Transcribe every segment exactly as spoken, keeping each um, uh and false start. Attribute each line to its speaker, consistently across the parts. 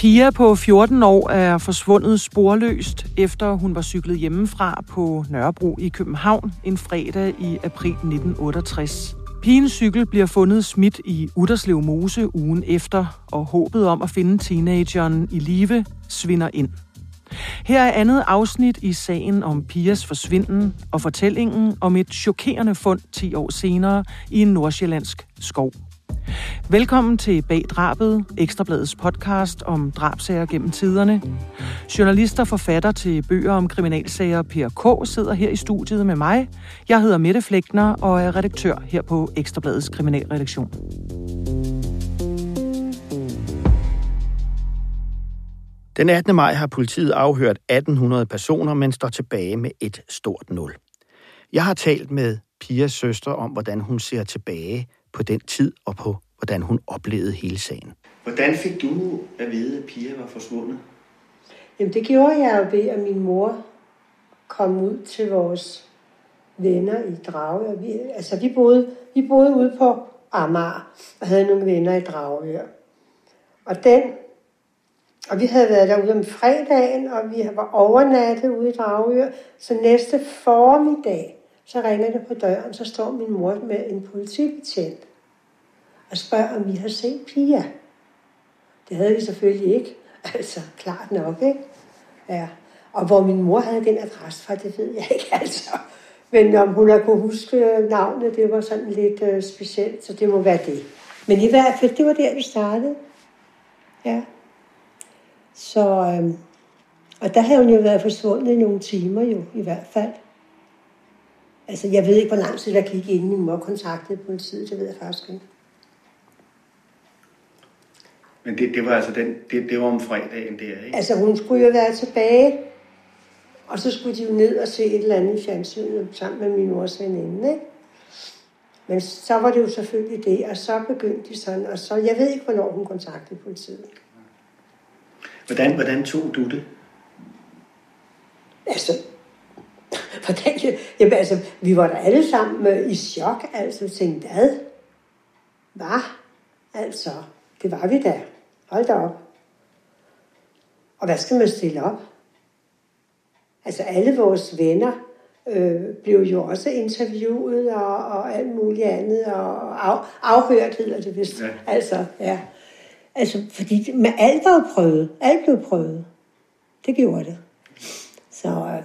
Speaker 1: Pia på fjorten år er forsvundet sporløst, efter hun var cyklet hjemmefra på Nørrebro i København en fredag i april nitten otteogtres. Pigens cykel bliver fundet smidt i Utterslev Mose ugen efter, og håbet om at finde teenageren i live svinder ind. Her er andet afsnit i sagen om Pias forsvinden og fortællingen om et chokerende fund ti år senere i en nordsjællandsk skov. Velkommen til Bag Drabet, Ekstra Bladets podcast om drabsager gennem tiderne. Journalist og forfatter til bøger om kriminalsager Per K. sidder her i studiet med mig. Jeg hedder Mette Fleckner og er redaktør her på Ekstra Bladets kriminalredaktion.
Speaker 2: Den attende maj har politiet afhørt atten hundrede personer, men står tilbage med et stort nul. Jeg har talt med Pias søster om, hvordan hun ser tilbage på den tid og på, hvordan hun oplevede hele sagen.
Speaker 3: Hvordan fik du at vide, at Pia var forsvundet?
Speaker 4: Jamen det gjorde jeg ved, at min mor kom ud til vores venner i Dragør. Vi, altså vi boede, vi boede ude på Amager og havde nogle venner i Dragør. Og den Og vi havde været derude om fredagen, og vi var overnattet ude i Dragør. Så næste formiddag, så ringer det på døren, så står min mor med en politibetjent og spørger, om vi har set Pia. Det havde vi selvfølgelig ikke. Altså, klart nok, ikke? Ja. Og hvor min mor havde den adresse fra, det ved jeg ikke, altså. Men om hun har kunne huske navnet, det var sådan lidt øh, specielt, så det må være det. Men i hvert fald, det var der, vi startede. Ja. Så, øhm, og der havde hun jo været forsvundet i nogle timer jo, i hvert fald. Altså, jeg ved ikke, hvor lang tid der gik, inden min mor kontaktede politiet, det ved jeg faktisk ikke.
Speaker 3: Men det, det var altså den, det, det var om fredagen der, ikke?
Speaker 4: Altså, hun skulle jo være tilbage, og så skulle de jo ned og se et eller andet i fjernsynet sammen med min mors veninde, ikke? Men så var det jo selvfølgelig det, og så begyndte de sådan, og så, jeg ved ikke, hvornår hun kontaktede politiet.
Speaker 3: Hvordan, hvordan tog du det?
Speaker 4: Altså, hvordan, jamen, altså, vi var der alle sammen i chok, altså, tænkte, hvad? Hvad? Altså, det var vi da. Hold da op. Og hvad skal man stille op? Altså, alle vores venner øh, blev jo også interviewet og, og alt muligt andet, og af, afhørt hedder det vist. Ja. Altså, ja. Altså, fordi med alt var jo prøvet. Alt blev prøvet. Det gjorde det. Så, øh,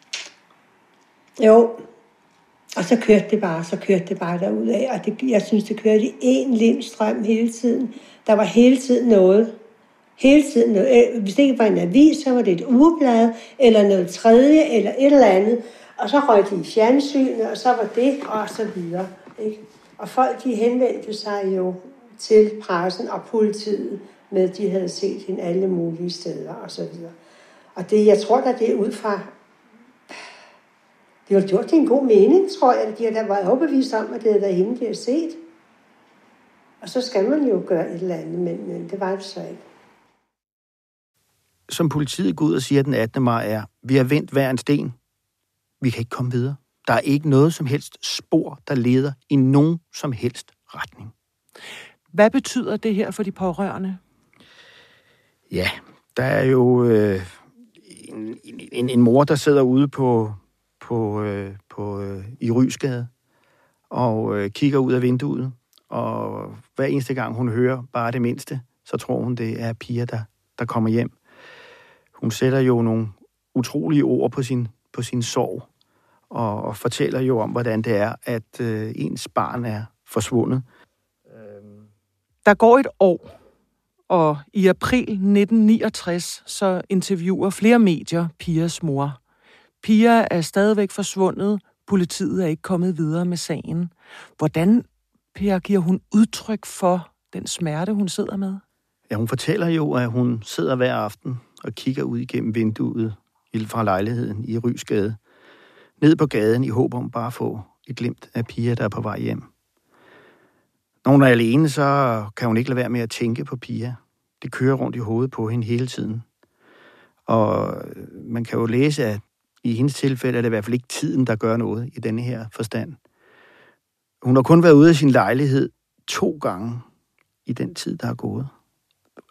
Speaker 4: jo. Og så kørte det bare, så kørte det bare derudad. Og det, jeg synes, det kørte i en lindstrøm hele tiden. Der var hele tiden noget. Hele tiden noget. Hvis det ikke var en avis, så var det et ugeblad, eller noget tredje, eller et eller andet. Og så røg de i fjernsynet, og så var det, og så videre. Ikke? Og folk, de henvendte sig jo til pressen og politiet med, at de havde set hende alle mulige steder og så videre. Og det, jeg tror da, det er ud fra, det har gjort det en god mening, tror jeg. De har da været overbevist om, at det havde været hende, de har set. Og så skal man jo gøre et eller andet, men, men det var det så ikke.
Speaker 2: Som politiet går ud og siger den attende maj er, vi har vendt hver en sten. Vi kan ikke komme videre. Der er ikke noget som helst spor, der leder i nogen som helst retning.
Speaker 1: Hvad betyder det her for de pårørende?
Speaker 2: Ja, der er jo øh, en, en, en mor, der sidder ude på, på, øh, på, øh, i Rysgade og øh, kigger ud af vinduet. Og hver eneste gang hun hører bare det mindste, så tror hun, det er Pia, der, der kommer hjem. Hun sætter jo nogle utrolige ord på sin, på sin sorg og, og fortæller jo om, hvordan det er, at øh, ens barn er forsvundet.
Speaker 1: Der går et år, og i april nitten niogtres så interviewer flere medier Pias mor. Pia er stadigvæk forsvundet. Politiet er ikke kommet videre med sagen. Hvordan, Per, giver hun udtryk for den smerte, hun sidder med?
Speaker 2: Ja, hun fortæller jo, at hun sidder hver aften og kigger ud igennem vinduet fra lejligheden i Rysgade. Ned på gaden i håb om bare at få et glimt af Pia, der er på vej hjem. Når hun er alene, så kan hun ikke lade være med at tænke på Pia. Det kører rundt i hovedet på hende hele tiden. Og man kan jo læse, at i hendes tilfælde er det i hvert fald ikke tiden, der gør noget i denne her forstand. Hun har kun været ude af sin lejlighed to gange i den tid, der er gået.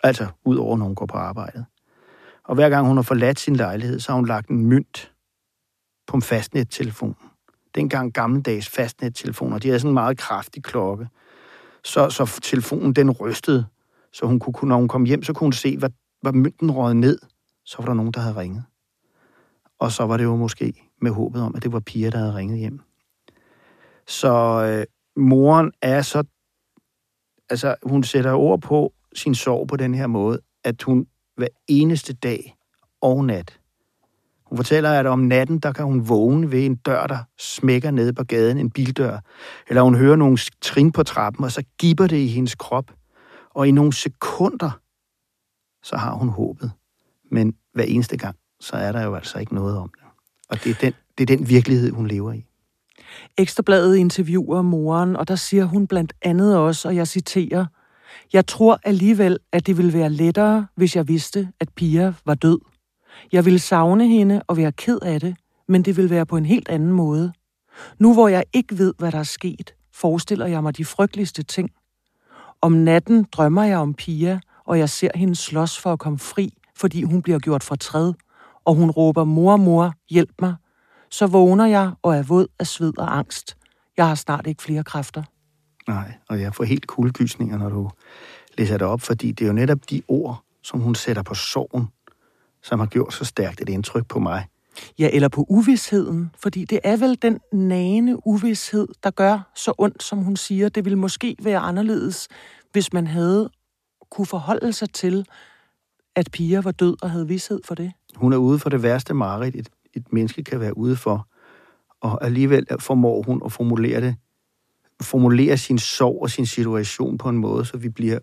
Speaker 2: Altså, ud over når hun går på arbejdet. Og hver gang hun har forladt sin lejlighed, så har hun lagt en mønt på en fastnettelefon. Dengang gammeldags fastnettelefoner, de havde sådan en meget kraftig klokke. Så, så telefonen, den rystede, så hun kunne, når hun kom hjem, så kunne hun se, hvad, hvad mønten røg ned. Så var der nogen, der havde ringet. Og så var det jo måske med håbet om, at det var Pia, der havde ringet hjem. Så øh, moren er så... Altså, hun sætter ord på sin sorg på den her måde, at hun hver eneste dag og nat. Hun fortæller, at om natten, der kan hun vågne ved en dør, der smækker nede på gaden, en bildør. Eller hun hører nogle trin på trappen, og så gibber det i hendes krop. Og i nogle sekunder, så har hun håbet. Men hver eneste gang, så er der jo altså ikke noget om det. Og det er den, det er den virkelighed, hun lever i.
Speaker 1: Ekstrabladet interviewer moren, og der siger hun blandt andet også, og jeg citerer, jeg tror alligevel, at det ville være lettere, hvis jeg vidste, at Pia var død. Jeg ville savne hende og være ked af det, men det ville være på en helt anden måde. Nu hvor jeg ikke ved, hvad der er sket, forestiller jeg mig de frygteligste ting. Om natten drømmer jeg om Pia, og jeg ser hende slås for at komme fri, fordi hun bliver gjort fortræd, og hun råber, mor, mor, hjælp mig. Så vågner jeg og er våd af sved og angst. Jeg har snart ikke flere kræfter.
Speaker 2: Nej, og jeg får helt kuldegysninger, når du læser det op, fordi det er jo netop de ord, som hun sætter på sorgen, som har gjort så stærkt et indtryk på mig.
Speaker 1: Ja, eller på uvisheden, fordi det er vel den nagende uvished, der gør så ondt, som hun siger. Det ville måske være anderledes, hvis man havde kunne forholde sig til, at Pia var død og havde vished for det.
Speaker 2: Hun er ude for det værste mareridt, et, et menneske kan være ude for, og alligevel formår hun at formulere det, formulere sin sorg og sin situation på en måde, så vi bliver,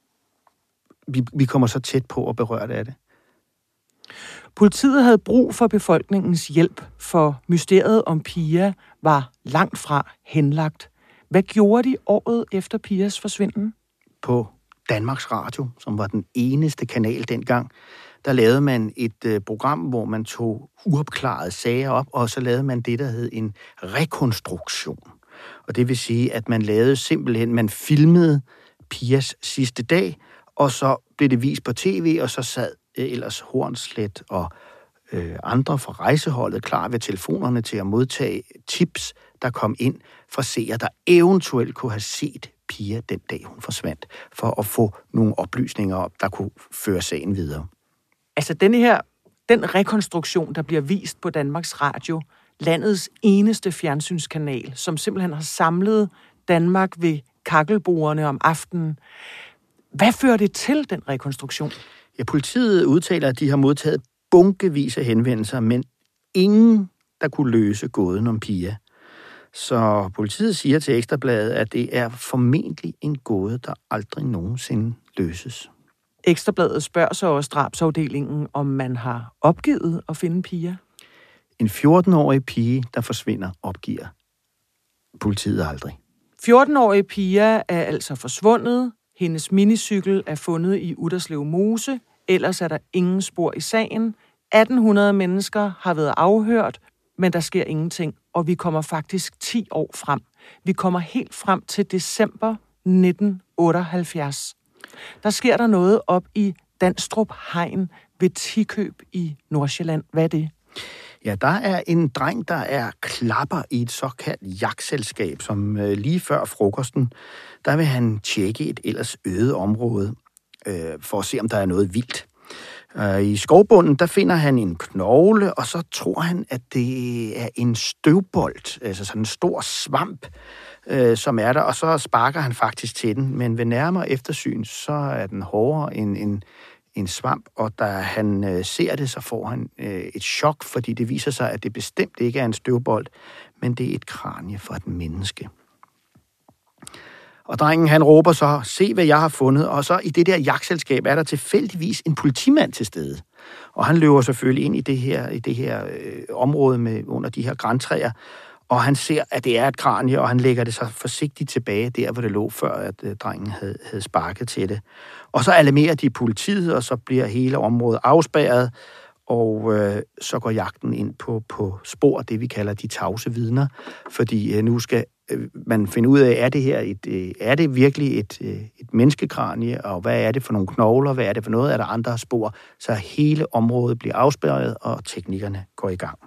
Speaker 2: vi, vi kommer så tæt på at berøre det af det.
Speaker 1: Politiet havde brug for befolkningens hjælp, for mysteriet om Pia var langt fra henlagt. Hvad gjorde de året efter Pias forsvinden?
Speaker 2: På Danmarks Radio, som var den eneste kanal dengang, der lavede man et øh, program, hvor man tog uopklarede sager op, og så lavede man det, der hed en rekonstruktion. Og det vil sige, at man lavede simpelthen, man filmede Pias sidste dag, og så blev det vist på tv, og så sad øh, ellers Hornslet og øh, andre fra rejseholdet klar ved telefonerne til at modtage tips, der kom ind fra seere, der eventuelt kunne have set Pia den dag, hun forsvandt, for at få nogle oplysninger op, der kunne føre sagen videre.
Speaker 1: Altså denne her, den rekonstruktion, der bliver vist på Danmarks Radio, landets eneste fjernsynskanal, som simpelthen har samlet Danmark ved kakkelbordene om aftenen. Hvad fører det til, den rekonstruktion?
Speaker 2: Ja, politiet udtaler, at de har modtaget bunkevis af henvendelser, men ingen, der kunne løse gåden om Pia. Så politiet siger til Ekstrabladet, at det er formentlig en gåde, der aldrig nogensinde løses.
Speaker 1: Ekstrabladet spørger så også drabsafdelingen, om man har opgivet at finde Pia.
Speaker 2: En fjorten-årig pige, der forsvinder, opgiver politiet aldrig.
Speaker 1: fjorten-årige Pia er altså forsvundet. Hendes minicykel er fundet i Utterslev Mose. Ellers er der ingen spor i sagen. atten hundrede mennesker har været afhørt, men der sker ingenting. Og vi kommer faktisk ti år frem. Vi kommer helt frem til december nitten otteoghalvfjerds. Der sker der noget op i Danstrup Hegn ved Tikøb i Nordsjælland. Hvad er det?
Speaker 2: Ja, der er en dreng, der er klapper i et såkaldt jagtselskab, som øh, lige før frokosten, der vil han tjekke et ellers øde område, øh, for at se, om der er noget vildt. Øh, I skovbunden, der finder han en knogle, og så tror han, at det er en støvbold, altså sådan en stor svamp, øh, som er der, og så sparker han faktisk til den, men ved nærmere eftersyn, så er den hårdere end en en svamp, og da han øh, ser det, så får han øh, et chok, fordi det viser sig, at det bestemt ikke er en støvbold, men det er et kranie for et menneske. Og drengen, han råber så, se hvad jeg har fundet, og så i det der jagtselskab er der tilfældigvis en politimand til stede. Og han løber selvfølgelig ind i det her, i det her øh, område med, under de her grantræer, og han ser, at det er et kranie, og han lægger det så forsigtigt tilbage der, hvor det lå, før at øh, drengen havde, havde sparket til det. Og så alarmerer de politiet, og så bliver hele området afspærret, og øh, så går jagten ind på, på spor, det vi kalder de tavse vidner, fordi øh, nu skal man finder ud af, er det her et, er det virkelig et, et menneskekranie, og hvad er det for nogle knogler, hvad er det for noget, er der andre spor, så hele området bliver afspærret, og teknikkerne går i gang.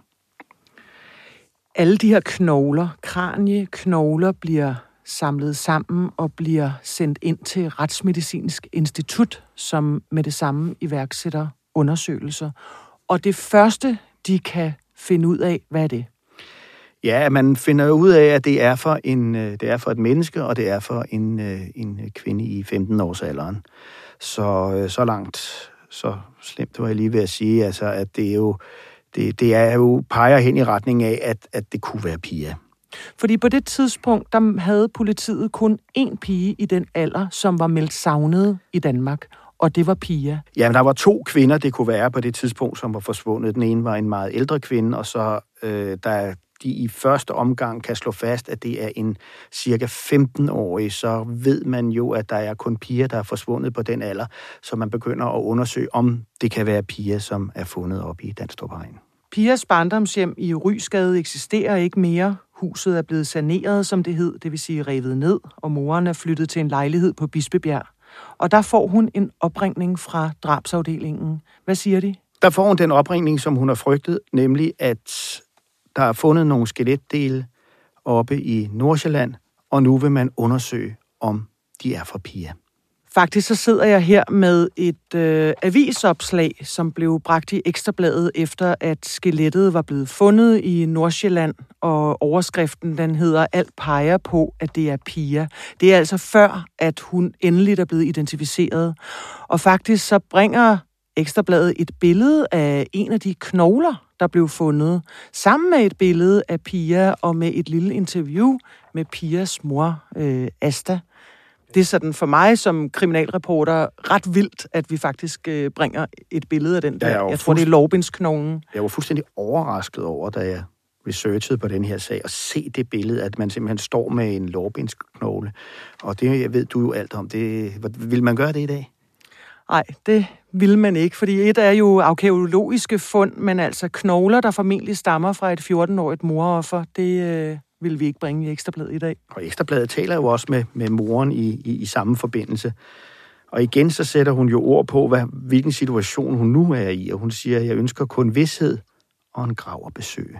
Speaker 1: Alle de her knogler, kranieknogler, bliver samlet sammen og bliver sendt ind til Retsmedicinsk Institut, som med det samme iværksætter undersøgelser. Og det første, de kan finde ud af, hvad er det?
Speaker 2: Ja, man finder ud af, at det er for, en, det er for et menneske, og det er for en, en kvinde i femten-årsalderen. Så, så langt, så slemt var jeg lige ved at sige, altså, at det er jo, det, det er jo peger hen i retning af, at, at det kunne være Pia.
Speaker 1: Fordi på det tidspunkt, der havde politiet kun én pige i den alder, som var meldt savnet i Danmark, og det var Pia.
Speaker 2: Jamen, der var to kvinder, det kunne være på det tidspunkt, som var forsvundet. Den ene var en meget ældre kvinde, og så øh, der de i første omgang kan slå fast, at det er en cirka femten-årig, så ved man jo, at der er kun piger, der er forsvundet på den alder, så man begynder at undersøge, om det kan være piger, som er fundet op i Danstrup Hegn.
Speaker 1: Pias barndomshjem i Rysgade eksisterer ikke mere. Huset er blevet saneret, som det hed, det vil sige revet ned, og moren er flyttet til en lejlighed på Bispebjerg. Og der får hun en opringning fra drabsafdelingen. Hvad siger de?
Speaker 2: Der får hun den opringning, som hun har frygtet, nemlig at der er fundet nogle skeletdele oppe i Nordsjælland, og nu vil man undersøge, om de er fra Pia.
Speaker 1: Faktisk så sidder jeg her med et øh, avisopslag, som blev bragt i Ekstrabladet efter, at skelettet var blevet fundet i Nordsjælland, og overskriften den hedder "Alt peger på, at det er Pia". Det er altså før, at hun endelig er blevet identificeret. Og faktisk så bringer Ekstrabladet et billede af en af de knogler, der blev fundet, sammen med et billede af Pia og med et lille interview med Pias mor, øh, Asta. Det er sådan for mig som kriminalreporter ret vildt, at vi faktisk øh, bringer et billede af den der. Ja, jeg, jeg tror, det er lårbensknoglen.
Speaker 2: Jeg var fuldstændig overrasket over, da jeg researchede på den her sag, og se det billede, at man simpelthen står med en lårbensknogle. Og det jeg ved du jo alt om. Det, vil man gøre det i dag?
Speaker 1: Nej, det vil man ikke, fordi et er jo arkæologiske fund, men altså knogler, der formentlig stammer fra et fjorten-årigt moroffer, det øh, vil vi ikke bringe i Ekstrabladet i dag.
Speaker 2: Og Ekstrabladet taler jo også med, med moren i, i, i samme forbindelse. Og igen så sætter hun jo ord på, hvad, hvilken situation hun nu er i, og hun siger, at jeg ønsker kun vished og en grav at besøge.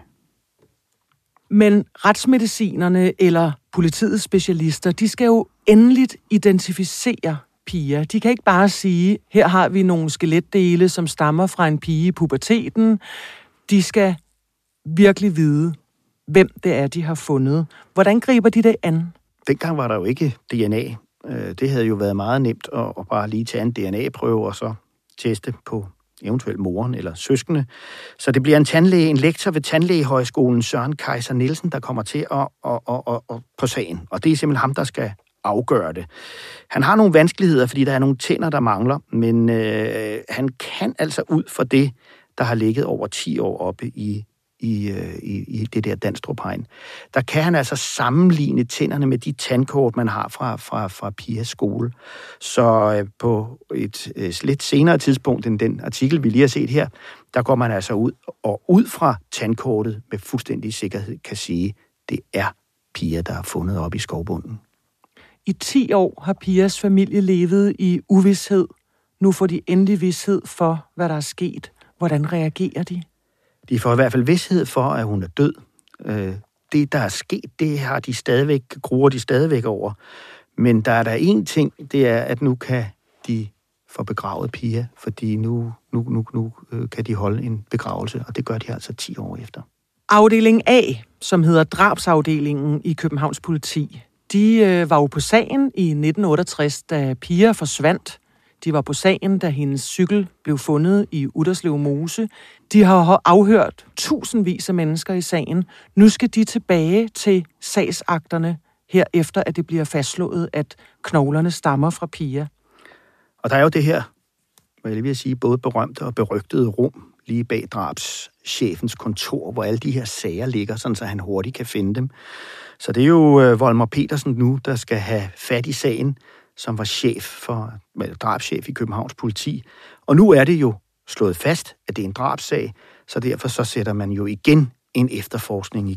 Speaker 1: Men retsmedicinerne eller politiets specialister, de skal jo endeligt identificere Pia. De kan ikke bare sige, her har vi nogle skeletdele, som stammer fra en pige i puberteten. De skal virkelig vide, hvem det er, de har fundet. Hvordan griber de det an?
Speaker 2: Dengang var der jo ikke D N A. Det havde jo været meget nemt at bare lige tage en D N A-prøve og så teste på eventuelt moren eller søskende. Så det bliver en tandlæge, en lektor ved Tandlægehøjskolen, Søren Kaiser Nielsen, der kommer til at, at, at, at, at på sagen. Og det er simpelthen ham, der skal afgøre det. Han har nogle vanskeligheder, fordi der er nogle tænder, der mangler, men øh, han kan altså ud for det, der har ligget over ti år oppe i, i, i, i det der Danstrup Hegn. Der kan han altså sammenligne tænderne med de tandkort, man har fra, fra, fra Pias skole. Så øh, på et øh, lidt senere tidspunkt end den artikel, vi lige har set her, der går man altså ud og ud fra tandkortet med fuldstændig sikkerhed kan sige, det er Pia, der er fundet op i skovbunden.
Speaker 1: I ti år har Pias familie levet i uvished. Nu får de endelig vished for, hvad der er sket. Hvordan reagerer de?
Speaker 2: De får i hvert fald vished for, at hun er død. Det, der er sket, det har de stadigvæk, gruer de stadigvæk over. Men der er der en ting, det er, at nu kan de få begravet Pia, fordi nu, nu, nu, nu kan de holde en begravelse, og det gør de altså ti år efter.
Speaker 1: Afdeling A, som hedder drabsafdelingen i Københavns politi, de øh, var jo på sagen i nitten otteogtres, da Pia forsvandt. De var på sagen, da hendes cykel blev fundet i Utterslev Mose. De har afhørt tusindvis af mennesker i sagen. Nu skal de tilbage til sagsakterne, herefter at det bliver fastslået, at knoglerne stammer fra Pia.
Speaker 2: Og der er jo det her, hvad jeg vil sige, både berømte og berygtede rum lige bag drabschefens kontor, hvor alle de her sager ligger, sådan så han hurtigt kan finde dem. Så det er jo øh, Volmer Petersen nu, der skal have fat i sagen, som var chef for, well, drabschef i Københavns politi. Og nu er det jo slået fast, at det er en drabsag, så derfor så sætter man jo igen en efterforskning i gang.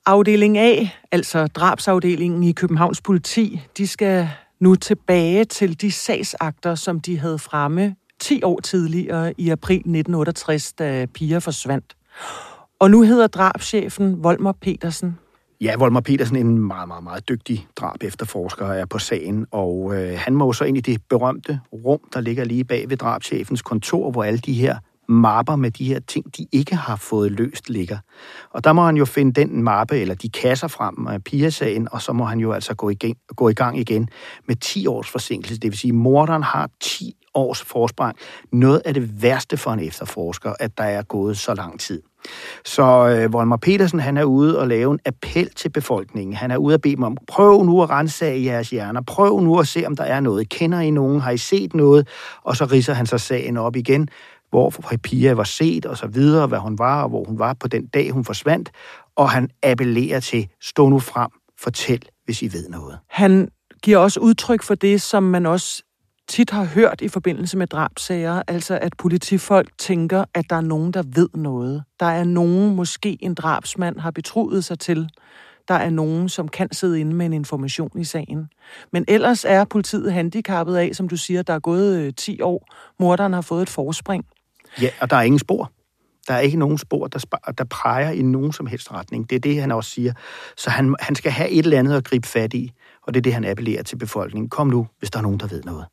Speaker 1: Afdeling A, altså drabsafdelingen i Københavns Politi, de skal nu tilbage til de sagsakter, som de havde fremme ti år tidligere i april nitten otteogtres, da Pia forsvandt. Og nu hedder drabschefen Volmer Petersen.
Speaker 2: Ja, Volmer Petersen er en meget, meget, meget dygtig drab efterforsker er på sagen, og øh, han må jo så ind i det berømte rum, der ligger lige bag ved drabschefens kontor, hvor alle de her mapper med de her ting, de ikke har fået løst, ligger. Og der må han jo finde den mappe, eller de kasser frem af Pia-sagen, og så må han jo altså gå i, gang, gå i gang igen med ti års forsinkelse. Det vil sige, at morderen har ti års forsprang. Noget af det værste for en efterforsker, at der er gået så lang tid. Så øh, Volmer Petersen, han er ude og lave en appel til befolkningen. Han er ude og bede dem om, prøv nu at ransage jeres hjerner. Prøv nu at se, om der er noget. Kender I nogen? Har I set noget? Og så ridser han så sagen op igen, hvor Pia var set, og så videre, hvad hun var, og hvor hun var på den dag, hun forsvandt. Og han appellerer til, stå nu frem, fortæl, hvis I ved noget.
Speaker 1: Han giver også udtryk for det, som man også tit har hørt i forbindelse med drabsager, altså at politifolk tænker, at der er nogen, der ved noget. Der er nogen, måske en drabsmand har betroet sig til. Der er nogen, som kan sidde inde med en information i sagen. Men ellers er politiet handicappet af, som du siger, der er gået øh, ti år. Morderen har fået et forspring.
Speaker 2: Ja, og der er ingen spor. Der er ikke nogen spor, der, sp- der peger i nogen som helst retning. Det er det, han også siger. Så han, han skal have et eller andet at gribe fat i, og det er det, han appellerer til befolkningen. Kom nu, hvis der er nogen, der ved noget.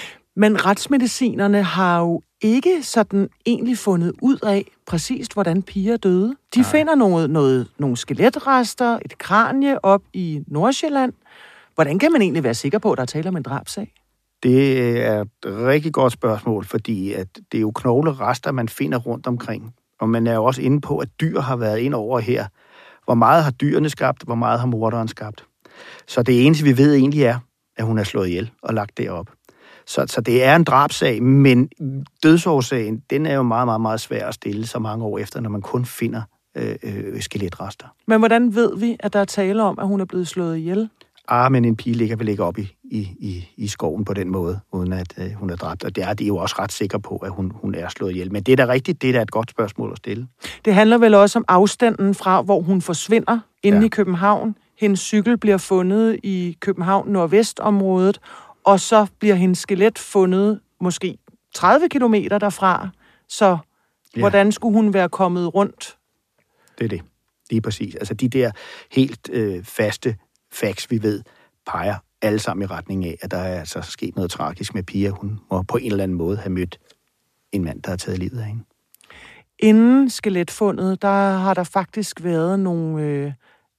Speaker 1: Men retsmedicinerne har jo ikke sådan egentlig fundet ud af præcist, hvordan Pia døde. De Nej. finder noget, noget, nogle skeletrester, et kranie op i Nordsjælland. Hvordan kan man egentlig være sikker på, at der er tale om en drabsag?
Speaker 2: Det er et rigtig godt spørgsmål, fordi at det er jo knoglerester, man finder rundt omkring. Og man er jo også inde på, at dyr har været ind over her. Hvor meget har dyrene skabt, hvor meget har morderen skabt. Så det eneste, vi ved egentlig er, at hun er slået ihjel og lagt derop. Så, så det er en drabsag, men dødsårsagen, den er jo meget, meget, meget svær at stille så mange år efter, når man kun finder øh, øh, skeletrester.
Speaker 1: Men hvordan ved vi, at der er tale om, at hun er blevet slået ihjel?
Speaker 2: Ah, men en pige ligger vel ikke op i, i, i, i skoven på den måde, uden at øh, hun er dræbt. Og det er de jo også ret sikre på, at hun, hun er slået ihjel. Men det er da rigtigt, det er da et godt spørgsmål at stille. Det
Speaker 1: handler vel også om afstanden fra, hvor hun forsvinder inde ja. i København. Hendes cykel bliver fundet i København Nordvestområdet, og så bliver hendes skelet fundet måske tredive kilometer derfra. Så ja. hvordan skulle hun være kommet rundt?
Speaker 2: Det er det. Lige præcis. Altså de der helt øh, faste facts, vi ved, peger alle sammen i retning af, at der er altså sket noget tragisk med Pia. Hun må på en eller anden måde have mødt en mand, der har taget livet af hende.
Speaker 1: Inden skeletfundet, der har der faktisk været nogle øh,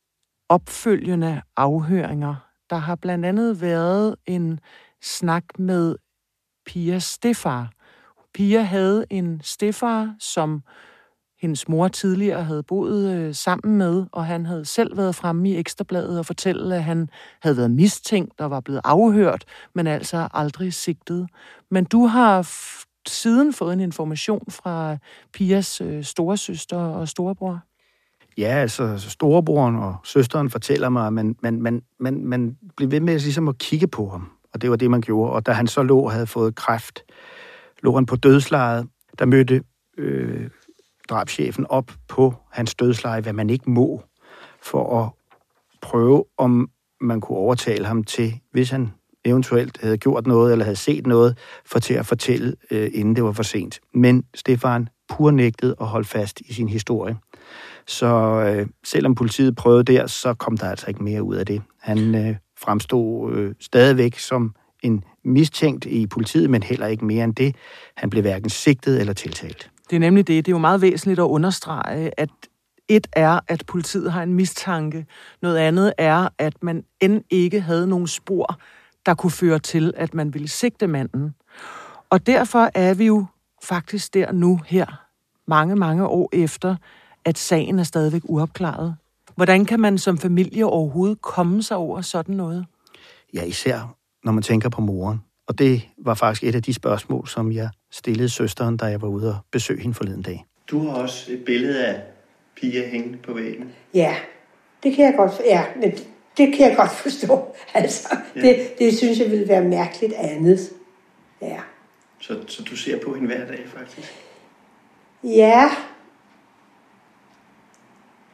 Speaker 1: opfølgende afhøringer. Der har blandt andet været en snak med Pias stedfar. Pia havde en stedfar, som hendes mor tidligere havde boet øh, sammen med, og han havde selv været fremme i Ekstrabladet og fortælle, at han havde været mistænkt og var blevet afhørt, men altså aldrig sigtet. Men du har f- siden fået en information fra Pias øh, storesøster og storebror.
Speaker 2: Ja, altså storebroren og søsteren fortæller mig, at man, man, man, man, man blev ved med ligesom at kigge på ham, og det var det, man gjorde. Og da han så lå og havde fået kræft, lå han på dødslejet, der mødte øh, drabschefen op på hans dødsleje, hvad man ikke må, for at prøve, om man kunne overtale ham til, hvis han eventuelt havde gjort noget, eller havde set noget, for til at fortælle, øh, inden det var for sent. Men Stefan pur nægtede at holde fast i sin historie. Så øh, selvom politiet prøvede der, så kom der altså ikke mere ud af det. Han øh, fremstod øh, stadigvæk som en mistænkt i politiet, men heller ikke mere end det. Han blev hverken sigtet eller tiltalt.
Speaker 1: Det er nemlig det. Det er jo meget væsentligt at understrege, at et er, at politiet har en mistanke. Noget andet er, at man end ikke havde nogen spor, der kunne føre til, at man ville sigte manden. Og derfor er vi jo faktisk der nu her, mange, mange år efter, at sagen er stadigvæk uopklaret. Hvordan kan man som familie overhovedet komme sig over sådan noget?
Speaker 2: Ja, især når man tænker på moren. Og det var faktisk et af de spørgsmål, som jeg stillede søsteren, da jeg var ude og besøge hende forleden dag.
Speaker 3: Du har også et billede af Pia hængende på væggen.
Speaker 4: Ja, det kan jeg godt, ja, men det, det kan jeg godt forstå. Altså, ja. det, det synes jeg ville være mærkeligt andet. Ja.
Speaker 3: Så, så du ser på hende hver dag, faktisk?
Speaker 4: Ja.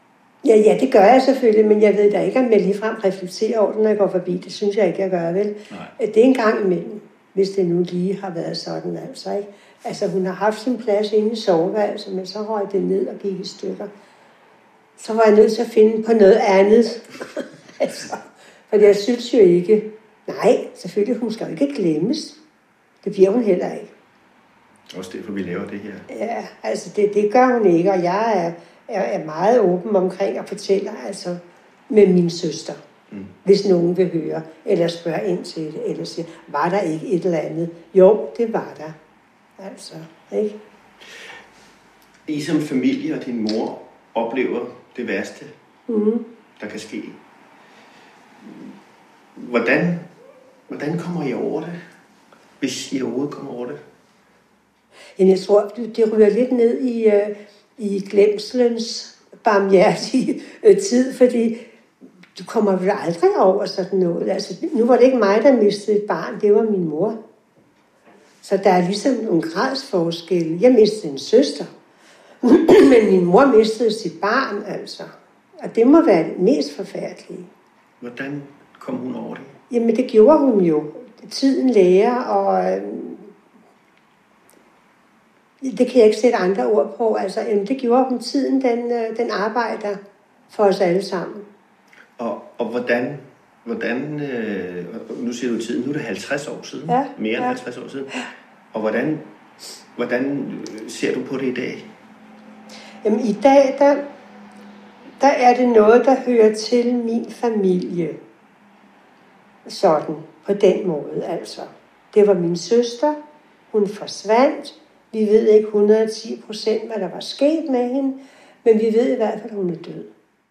Speaker 4: Ja, ja, det gør jeg selvfølgelig, men jeg ved da ikke, om jeg ligefrem reflekterer over det, når jeg går forbi. Det synes jeg ikke, jeg gør, vel? Nej. Det er en gang imellem, hvis det nu lige har været sådan, altså, ikke? Altså, hun har haft sin plads inde i soveværelset, men så røg det ned og gik i stykker. Så var jeg nødt til at finde på noget andet. altså, for jeg synes jo ikke... Nej, selvfølgelig, hun skal jo ikke glemmes. Det bliver hun heller ikke.
Speaker 3: Også derfor, vi laver det her.
Speaker 4: Ja, altså, det, det gør hun ikke, og jeg er... Jeg er meget åben omkring at fortælle altså, med min søster, mm. hvis nogen vil høre, eller spørge ind til det, eller siger, var der ikke et eller andet? Jo, det var der. Altså, ikke?
Speaker 3: I som familie og din mor oplever det værste, mm. der kan ske. Hvordan, hvordan kommer I over det, hvis I overhovedet kommer over det?
Speaker 4: Jamen, jeg tror, det ryger lidt ned i... Uh, i glemselens barmhjertige tid, fordi du kommer vel aldrig over sådan noget. Altså, nu var det ikke mig, der mistede et barn, det var min mor. Så der er ligesom nogle gradsforskelle. Jeg mistede en søster, men min mor mistede sit barn, altså. Og det må være det mest forfærdelige.
Speaker 3: Hvordan kom hun over det?
Speaker 4: Jamen, det gjorde hun jo. Tiden lærer, og... Det kan jeg ikke sætte andre ord på. Altså, det gjorde hun tiden, den, den arbejder for os alle sammen.
Speaker 3: Og, og hvordan, hvordan øh, nu siger du tiden, nu er det halvtreds år siden,
Speaker 4: ja,
Speaker 3: mere end
Speaker 4: ja.
Speaker 3: halvtreds år siden. Og hvordan, hvordan ser du på det i dag?
Speaker 4: Jamen i dag, der, der er det noget, der hører til min familie. Sådan, på den måde altså. Det var min søster, hun forsvandt. Vi ved ikke hundrede og ti procent, hvad der var sket med hende, men vi ved i hvert fald, at hun er død.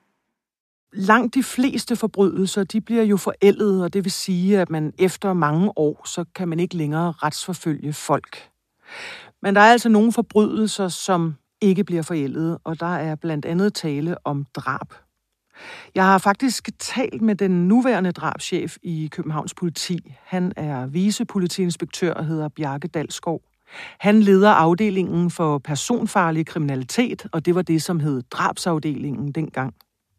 Speaker 1: Langt de fleste forbrydelser, de bliver jo forældet, og det vil sige, at man efter mange år, så kan man ikke længere retsforfølge folk. Men der er altså nogle forbrydelser, som ikke bliver forældet, og der er blandt andet tale om drab. Jeg har faktisk talt med den nuværende drabschef i Københavns Politi. Han er vicepolitiinspektør og hedder Bjarke Dalskov. Han leder afdelingen for personfarlig kriminalitet, og det var det, som hed drabsafdelingen dengang.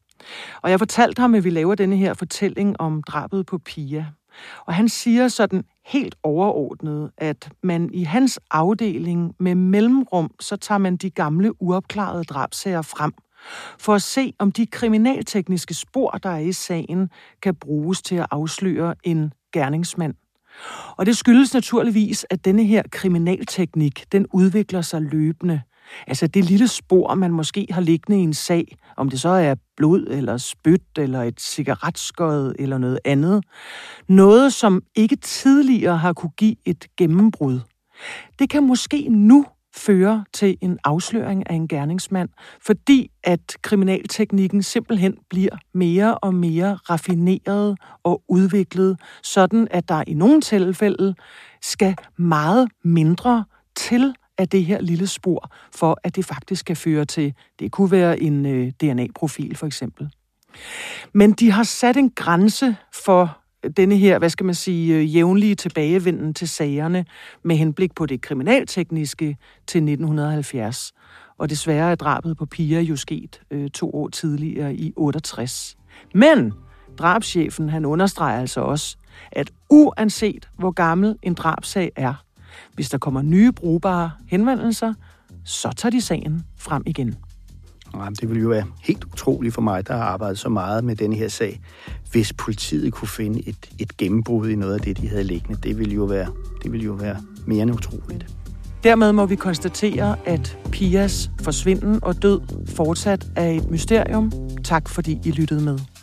Speaker 1: Og jeg fortalte ham, at vi laver denne her fortælling om drabet på Pia. Og han siger sådan helt overordnet, at man i hans afdeling med mellemrum, så tager man de gamle uopklarede drabsager frem, for at se, om de kriminaltekniske spor, der er i sagen, kan bruges til at afsløre en gerningsmand. Og det skyldes naturligvis, at denne her kriminalteknik, den udvikler sig løbende. Altså det lille spor, man måske har liggende i en sag, om det så er blod eller spyt eller et cigaretskod eller noget andet. Noget, som ikke tidligere har kunne give et gennembrud. Det kan måske nu føre til en afsløring af en gerningsmand, fordi at kriminalteknikken simpelthen bliver mere og mere raffineret og udviklet, sådan at der i nogle tilfælde skal meget mindre til af det her lille spor, for at det faktisk kan føre til, det kunne være en øh, D N A-profil for eksempel. Men de har sat en grænse for denne her, hvad skal man sige, jævnlige tilbagevenden til sagerne med henblik på det kriminaltekniske til nitten halvfjerds. Og desværre er drabet på Pia jo sket øh, to år tidligere i otteogtres. Men drabschefen, han understreger altså også, at uanset hvor gammel en drabsag er, hvis der kommer nye brugbare henvendelser, så tager de sagen frem igen.
Speaker 2: Jamen, det ville jo være helt utroligt for mig, der har arbejdet så meget med denne her sag, hvis politiet kunne finde et, et gennembrud i noget af det, de havde liggende. Det ville jo være, det ville jo være mere end utroligt.
Speaker 1: Dermed må vi konstatere, at Pias forsvinden og død fortsat er et mysterium. Tak fordi I lyttede med.